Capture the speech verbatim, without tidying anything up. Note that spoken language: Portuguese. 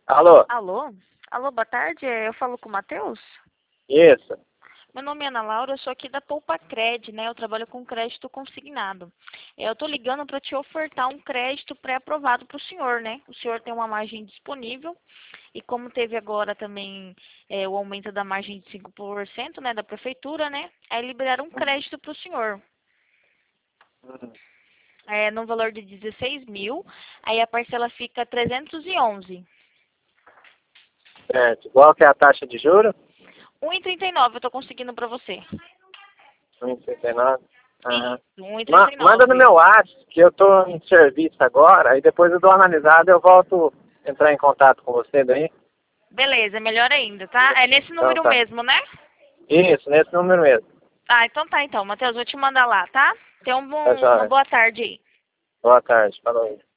Alô? Alô? Alô, boa tarde. Eu falo com o Matheus? Isso. Meu nome é Ana Laura, eu sou aqui da Poupa Cred, né? Eu trabalho com crédito consignado. Eu tô ligando para te ofertar um crédito pré-aprovado para o senhor, né? O senhor tem uma margem disponível e como teve agora também é, o aumento da margem de cinco por cento, né, da prefeitura, né? Aí liberaram um crédito para o senhor. Hum. É, no valor de dezesseis mil, aí a parcela fica trezentos e onze. Certo. Qual que é a taxa de juros? um e trinta e nove eu tô conseguindo para você. um vírgula trinta e nove. Aham. Isso, um e Ma- trinta e manda no nove. meu WhatsApp, que eu tô em serviço agora, e depois eu dou uma analisada e eu volto a entrar em contato com você daí. Beleza, melhor ainda, tá? É nesse Então número tá. mesmo, né? Isso, nesse número mesmo. Ah, então tá então, Matheus, vou te mandar lá, tá? Tenha um Tá bom, uma joia. boa tarde aí. Boa tarde. Falou aí.